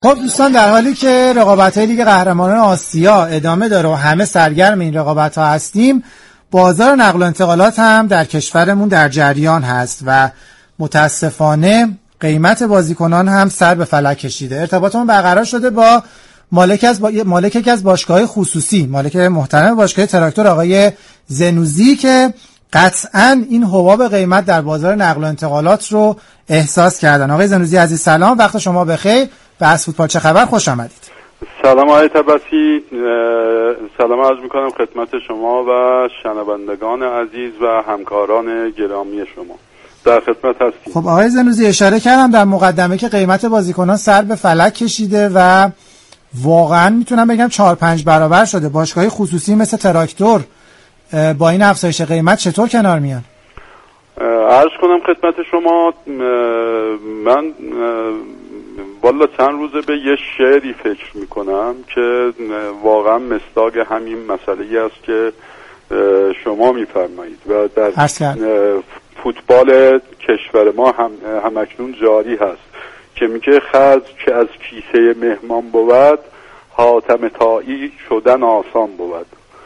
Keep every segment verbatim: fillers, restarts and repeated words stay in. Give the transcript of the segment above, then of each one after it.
خب دوستان، در حالی که رقابت‌های لیگ قهرمانان آسیا ادامه داره و همه سرگرم این رقابت‌ها هستیم، بازار نقل و انتقالات هم در کشورمون در جریان هست و متاسفانه قیمت بازیکنان هم سر به فلک کشیده. ارتباطمون برقرار شده با مالک از با... مالک یکی از باشگاه‌های خصوصی، مالک محترم باشگاه تراکتور، آقای زنوزی، که قطعاً این حباب قیمت در بازار نقل و انتقالات رو احساس کردن. آقای زنوزی عزیز سلام، وقت شما بخیر. به از فوتبال چه خبر خوش آمدید. سلام آقای تبسی، سلام عرض میکنم خدمت شما و شنوندگان عزیز و همکاران گرامی شما. در خدمت هستیم. خب آقای زنوزی، اشاره کردم در مقدمه که قیمت بازیکنان سر به فلک کشیده و واقعا میتونم بگم چهار پنج برابر شده. باشگاه خصوصی مثل تراکتور با این افزایش قیمت چطور کنار میان؟ عرض کنم خدمت شما، من والا چند روزه به یه شعری فکر میکنم که واقعا مصداق همین مسئله است که شما میفرمایید و در فوتبال کشور ما هم همکنون جاری هست که میگه خرج که از کیسه مهمان بود، حاتم طایی شدن آسان بود.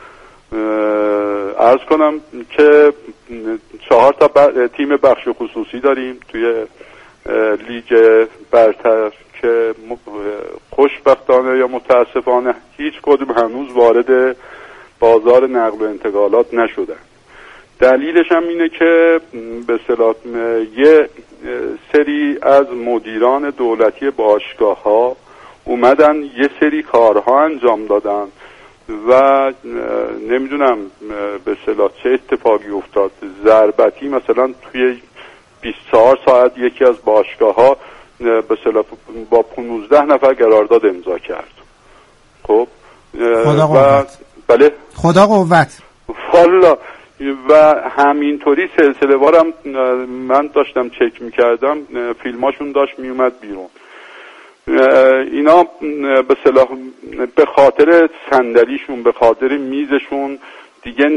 عرض کنم که چهار تا تیم بخش خصوصی داریم توی لیگ برتر که خوشبختانه یا متاسفانه هیچ کدوم هنوز وارد بازار نقل و انتقالات نشدن. دلیلش هم اینه که به اصطلاح یه سری از مدیران دولتی باشگاه ها اومدن یه سری کارها انجام دادن و نمیدونم به اصطلاح چه اتفاقی افتاد. ضربتی مثلا توی بیست و چهار ساعت یکی از باشگاه ها به اصطلاح با پانزده نفر قرارداد امضا کرد. خب خدا قوت. بله خدا قوت. والا و همینطوری سلسله وارم من داشتم چک میکردم، فیلماشون داشت میومد بیرون. اینا به اصطلاح به خاطر صندلیشون، به خاطر میزشون دیگه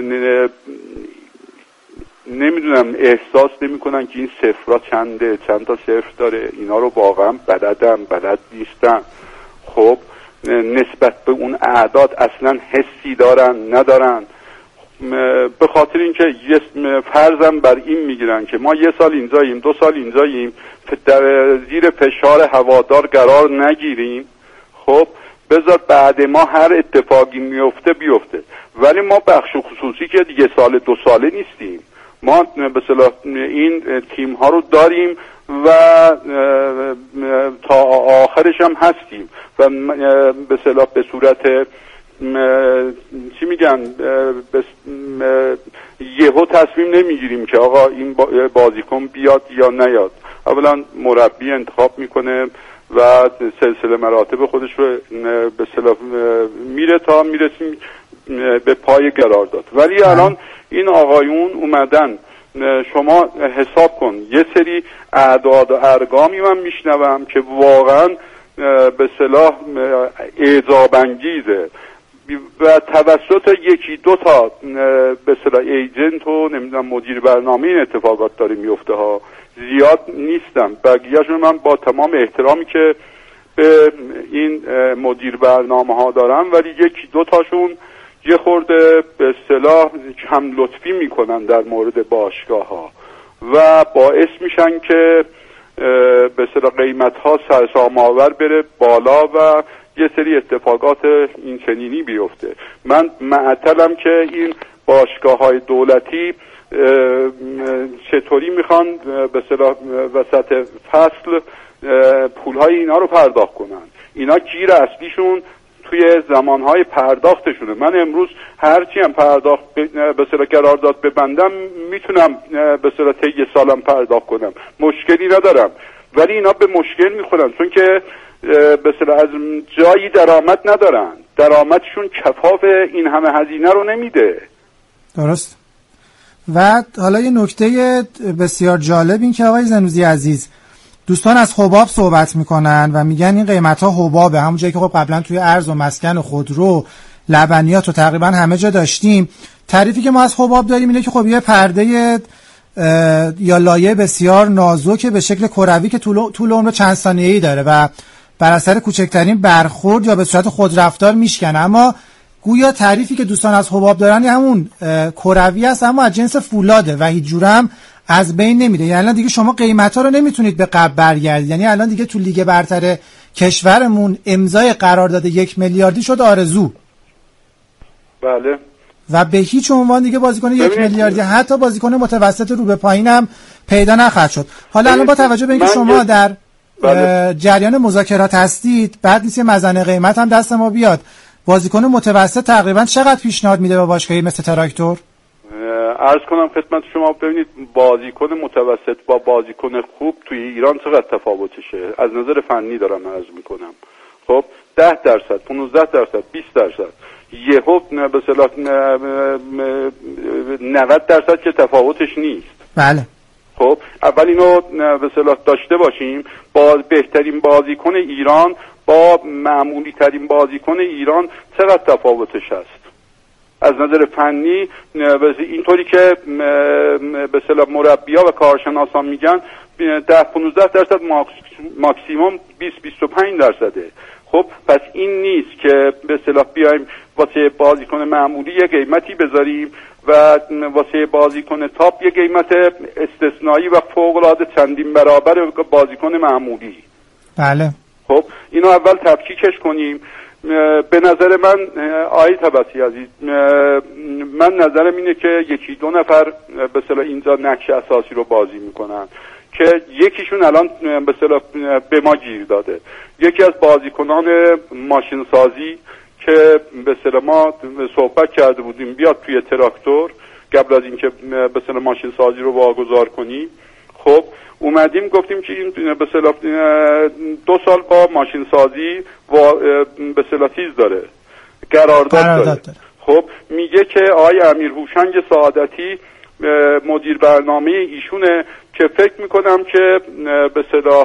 نمیدونم احساس نمیکنن که این صفرها چنده، چند تا صفر داره. اینا رو واقعا بلدن بلد نیستن. خب نسبت به اون اعداد اصلا حسی دارن ندارن. به خاطر اینکه فرضم بر این میگیرن که ما یه سال اینجاییم، دو سال اینجاییم، در زیر فشار هوادار قرار نگیریم. خب بذار بعد ما هر اتفاقی میفته بیفته. ولی ما بخش خصوصی که دیگه سال دو ساله نیستیم، ما به اصطلاح این تیم ها رو داریم و تا آخرش هم هستیم و به اصطلاح به صورت چی میگن یهو تصمیم نمیگیریم که آقا این بازیکن بیاد یا نیاد. اولا مربی انتخاب میکنه و سلسله مراتب خودش رو به اصطلاح میره تا میرسیم به پای قرارداد. ولی الان این آقایون اومدن، شما حساب کن یه سری اعداد و ارقامی من میشنوم که واقعا به اصطلاح اعجاب انگیزه و توسط یکی دو تا به اصطلاح ایجنت و نمیدونم مدیر برنامه این اتفاقات داره میفته ها. زیاد نیستم، بقیه‌شون من با تمام احترامی که به این مدیر برنامه ها دارم، ولی یکی دو تاشون یه خورده به اصطلاح کم لطفی میکنن در مورد باشگاه ها و باعث میشن که به اصطلاح قیمت ها سرسام‌آور بره بالا و یه سری اتفاقات این چنینی بیفته. من معطلم که این باشگاه های دولتی چطوری میخوان به اصطلاح وسط فصل پولهای اینا رو پرداخت کنن. اینا گیر اصلیشون توی زمانهای پرداختشونه. من امروز هرچی هم پرداخت به اصطلاح قرارداد ببندم میتونم به اصطلاح طی سالم پرداخت کنم، مشکلی ندارم. ولی اینا به مشکل میخورن چون که به اصطلاح از جایی درآمد ندارن، درآمدشون کفاف این همه هزینه رو نمیده. درست. و حالا یه نکته بسیار جالب این که آقای زنوزی عزیز، دوستان از حباب صحبت میکنن و میگن این قیمت ها حبابه، همون جایی که خب قبلا توی ارز و مسکن و خودرو لبنیات و تقریبا همه جا داشتیم. تعریفی که ما از حباب داریم اینه که خب یه پرده یا لایه بسیار نازک به شکل کروی که طول طول عمر چند ثانیه‌ای داره و بر اثر کوچکترین برخورد یا به صورت خودرفتار میشکنه. اما گویا تعریفی که دوستان از حباب دارن همون کروی است، اما از جنس فولاده و هیچ جوره هم از بین نمیره. یعنی الان دیگه شما قیمتا رو نمیتونید به قبل برگردید. یعنی الان دیگه تو لیگ برتر کشورمون امضای قرارداد یک میلیاردی شد آرزو. بله. و به هیچ عنوان دیگه بازیکن یک میلیاردی، حتی بازیکن متوسط رو به پایین هم پیدا نخواهد شد. حالا الان با توجه به اینکه شما در بله. جریان مذاکرات هستید، بعد نیست مزنه قیمت هم دست ما بیاد، بازیکن متوسط تقریبا چقدر پیشنهاد میده به باشگاهی مثل تراکتور؟ عرض کنم خدمت شما، ببینید بازیکن متوسط با بازیکن خوب توی ایران چقدر تفاوتشه. از نظر فنی دارم عرض میکنم. خب ده درصد، پانزده درصد، بیست درصد، یهو به اصطلاح نود درصد که تفاوتش نیست. بله. خب اول اینو به اصطلاح داشته باشیم. با بهترین بازیکن ایران با معمولی ترین بازیکن ایران چقدر تفاوتش هست از نظر فنی. اینطوری که به اصطلاح مربی‌ها و کارشناسان میگن ده پانزده درصد ماکسیموم بیست بیست و پنج درصده. خب پس این نیست که به اصطلاح بیایم واسه بازیکن معمولی یه قیمتی بذاریم و واسه بازیکن تاپ یه قیمت استثنایی و فوق‌العاده چندین برابر بازیکن معمولی. بله. خب اینو اول تفکیکش کنیم. به نظر من آقای طبسی عزیز، من نظرم اینه که یکی دو نفر به اصطلاح اینجا نقش اساسی رو بازی میکنن که یکیشون الان به اصطلاح به ما گیر داده. یکی از بازیکنان ماشین سازی که به اصطلاح ما صحبت کرده بودیم بیاد توی تراکتور قبل از اینکه به اصطلاح ماشین سازی رو واگذار کنیم. خب اومدیم گفتیم که این به اصطلاح دو سال با ماشین سازی و به اصطلاح چیز داره، قرارداد داره. داره. خب میگه که آقای امیر هوشنگ سعادتی مدیر برنامه ایشونه که فکر میکنم که به اصطلاح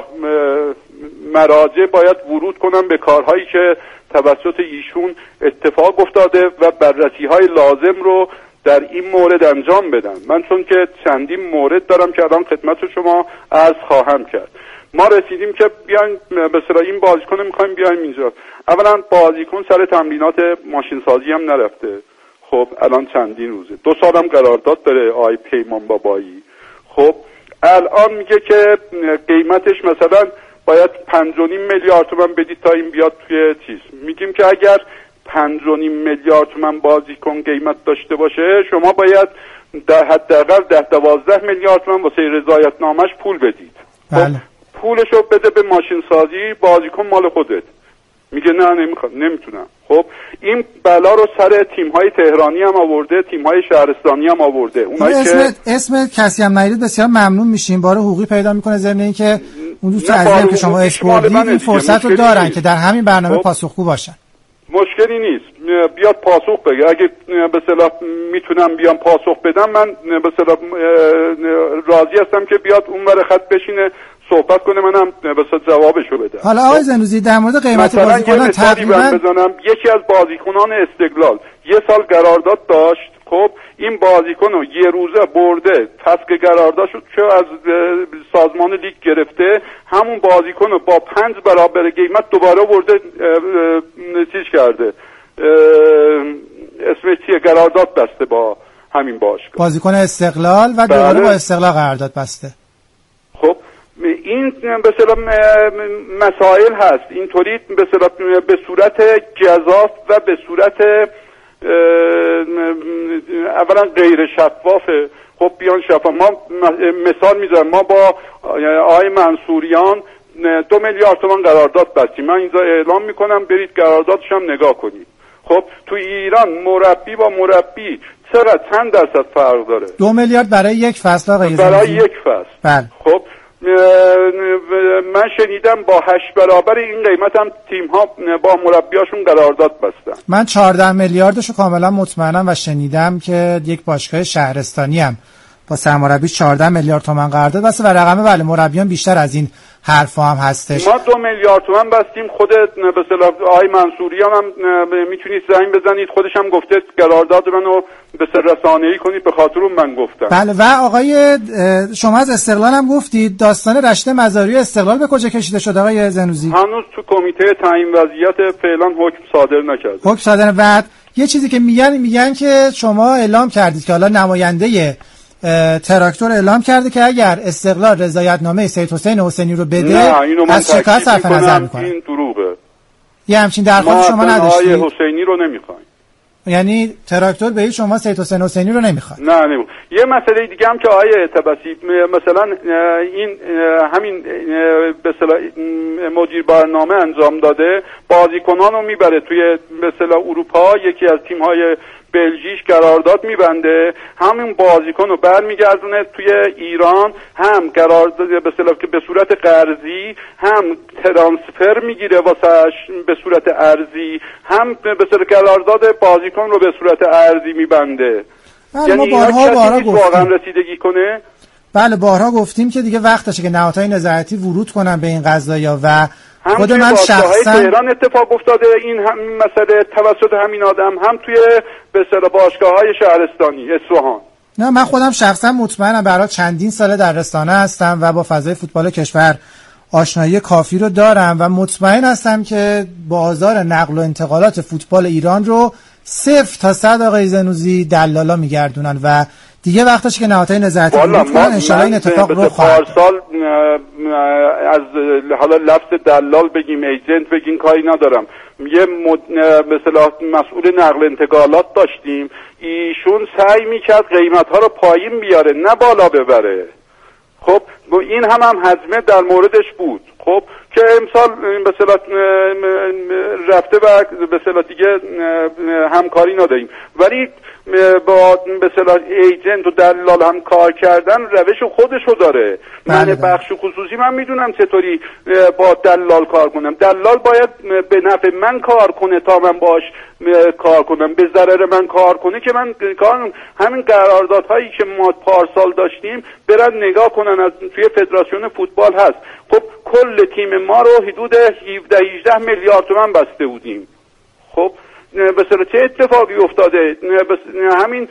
مراجع باید ورود کنم به کارهایی که توسط ایشون اتفاق افتاده و بررسی های لازم رو در این مورد انجام بدن. من چون که چندین مورد دارم که الان خدمت شما عرض خواهم کرد. ما رسیدیم که بیاین به اصطلاح این بازیکن میخوایم بیایم اینجا. اولا بازیکن سر تمرینات ماشین سازی هم نرفته. خب الان چندین روزه، دو سالم قرارداد داره آی پیمان بابایی. خب الان میگه که قیمتش مثلا باید پنج و نیم میلیارد تومان بدید تا این بیاد توی چیز. میگیم که اگر پنج و نیم میلیارد تومان بازیکن قیمت داشته باشه شما باید در حداقل ده دوازده میلیارد تومان واسه رضایتنامش پول بدید. بله. خب پولشو بده به ماشین سازی، بازیکن مال خودت. میگه نه نمیخوام، نمیتونم. خب این بلا رو سر تیم‌های تهرانی هم آورده، تیم‌های شهرستانی هم آورده. اونایی اسم که اسم کسی هم نایید بسیار ممنون میشیم، باره حقوقی پیدا میکنه ضمن اینکه اون دوست عزیزم که شما اسپوردید این فرصت رو دارن نیست. که در همین برنامه خب. پاسخگو باشن. مشکلی نیست، بیاد پاسخ بگه. اگه به اصطلاح میتونم بیام پاسخ بدم من به اصطلاح راضی هستم که بیاد اونور خط بشینه صحبت کنه، منم بس جوابشو بدم. حالا آقای زنوزی در مورد قیمت بازیکنان تقریبا بزنم، یکی از بازیکنان استقلال یه سال قرارداد داشت. خب این بازیکن رو یه روزه برده فسخ قرارداد شد که از سازمان لیگ گرفته، همون بازیکن رو با پنج برابر قیمت دوباره برده چیز کرده، اسمش چیه، قرارداد بسته با همین باشگاه، بازیکن استقلال و دوباره بله. با استقلال قرارداد بسته. خب این به اصطلاح مسائل هست اینطوری به اصطلاح به صورت گزاف و به صورت اولا غیر شفافه. خب بیان شفاف. ما مثال میذارم، ما با آقای منصوریان دو میلیارد تومان قرارداد بستیم. من اینجا اعلام میکنم برید قراردادش هم نگاه کنید. خب تو ایران مربی با مربی چقدر چند درصد فرق داره؟ دو میلیارد برای یک فصل آقای برای یک فصل. بله. خب من شنیدم با هشت برابر این قیمت هم تیم ها با مربیاشون قرارداد بستن. من چهارده میلیاردشو کاملا مطمئنم و شنیدم که یک باشگاه شهرستانی هم با سرمربی چهارده میلیارد تومان قرارداد بسته و رقم بله مربیان بیشتر از این حرفا هم هستش. ما دو میلیارد تومان بستیم. خود به اصطلاح آقای منصوری هم, هم میتونید زنگ بزنید، خودش هم گفته قرارداد منو به سر رسانه‌ای کنید، به خاطر اون من گفتم. بله. و آقای شما از استقلال هم گفتید داستان رشته مزاری استقلال به کجا کشیده شد آقای زنوزی؟ هنوز تو کمیته تعیین وضعیت فعلا حکم صادر نکرده. حکم صادر. بعد یه چیزی که میگن میگن که شما اعلام کردید که حالا نماینده تراکتور اعلام کرده که اگر استقلال رضایتنامه سید حسین حسینی رو بده از شکایت صرف نظر میکنه. این دروغه. یه همچین درخواست شما نداشتید؟ ما حسینی رو نمیخوایم. یعنی تراکتور به شما سید حسین حسینی رو نمیخواد؟ نه نه. یه مسئله دیگه هم که آیه طبسی مثلا این همین به اصطلاح مدیر برنامه انجام داده، بازیکنان رو میبره توی به اصطلاح اروپا، یکی از تیم‌های بلژیک قرارداد میبنده، همین بازیکن رو برمیگردونه توی ایران، هم قرارداد به اصطلاح که به صورت قرضی، هم ترانسفر میگیره واسش به صورت ارزی، هم به صورت قرارداد بازیکن رو به صورت ارزی میبنده. بله یعنی ما بارها بارها گفتیم واقعا رسیدگی کنه. بله بارها گفتیم که دیگه وقتشه که نهادهای نظارتی ورود کنن به این قضایا و خود من شخصا تهران اتفاق افتاده این هم مسئله توسط همین آدم، هم توی به اصطلاح باشگاه‌های شهرستانی اصفهان. نه من خودم شخصا مطمئنم، برای چندین ساله در رسانه هستم و با فضای فوتبال کشور آشنایی کافی رو دارم و مطمئن هستم که بازار نقل و انتقالات فوتبال ایران رو صفر تا صد آقای زنوزی دلالا میگردونن و دیگه وقتشه که نهادهای نظارتی ورود کنن. ان شاءالله این اتفاق رو خواهد پارسال از حالا لفظ دلال بگیم ایجنت بگیم کاری ندارم، یه مثلا مسئول نقل انتقالات داشتیم، ایشون سعی میکرد قیمت‌ها رو پایین بیاره نه بالا ببره. خب این هم هم حزمه در موردش بود. خب که امسال به اصطلاح رفته و به اصطلاح دیگه همکاری نداریم، ولی با به اصطلاح ایجنت و دلال هم کار کردن روش خودشو داره. من بخش خصوصی من میدونم چطوری با دلال کار کنم. دلال باید به نفع من کار کنه تا من باش کار کنم، به ضرر من کار کنه که من کار. همین قراردادهایی که ما پارسال داشتیم برن نگاه کنن، از توی فدراسیون فوتبال هست. خب کل تیم ما رو حدود هفده هجده میلیارد تومان بسته بودیم. خب بسیار چه اتفاقی افتاده؟ همین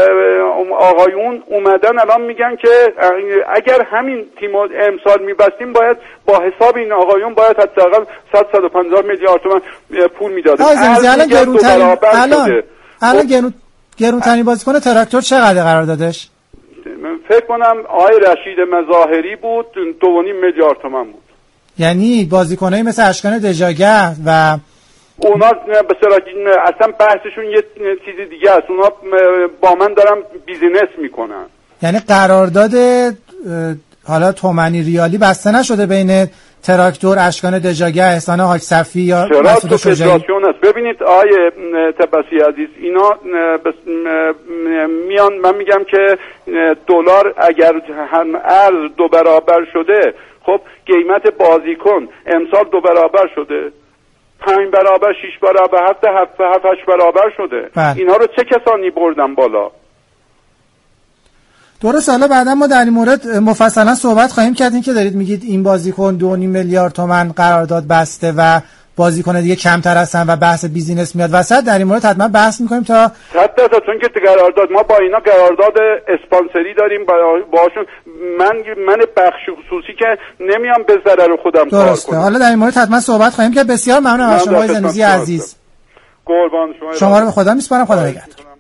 آقایون اومدن الان میگن که اگر همین تیم امسال میبستیم باید با حساب این آقایون باید حداقل صد صد و پنجاه میلیارد تومان پول میدادیم. الان گرونترین الان الان گرونترین بازیکن تراکتور چقدر قرار دادش؟ فکر کنم آقای رشید مظاهری بود، دو و نیم میلیارد تومان بود. یعنی بازیکنایی مثل اشکان دژاگه و اونا بسیار اصلا بحثشون یه چیز دیگه است. اونا با من دارم بیزینس میکنن. یعنی قرارداد حالا تومانی ریالی بسته نشده بین تراکتور، اشکان دژاگه، احسان حاج صفی یا مسعود شجاعی؟ است. ببینید آیه تبسی عزیز، اینا میان، من میگم که دلار اگر هم ارز دو برابر شده، خب قیمت بازیکن امسال دو برابر شده، پنج برابر، شش برابر، حتی هفت هفت هشت برابر شده. بله. اینها رو چه کسانی بردن بالا؟ درست. حالا بعدا ما در این مورد مفصلا صحبت خواهیم کرد. این که دارید میگید این بازیکن دو و نیم میلیارد تومان قرارداد بسته و بازیکن دیگه کمتر هستن و بحث بیزینس میاد وسط، در این مورد حتما بحث میکنیم تا حتی تا چون که قرارداد ما با اینا قرارداد اسپانسری داریم باشون. من من بخش خصوصی که نمیام به ضرر خودم کار کنم. حالا در این مورد حتما صحبت خواهیم کرد. بسیار ممنونم از شما زنوزی عزیز. قربان شما. شما رو به خدا میسپارم. خدا نگهدار.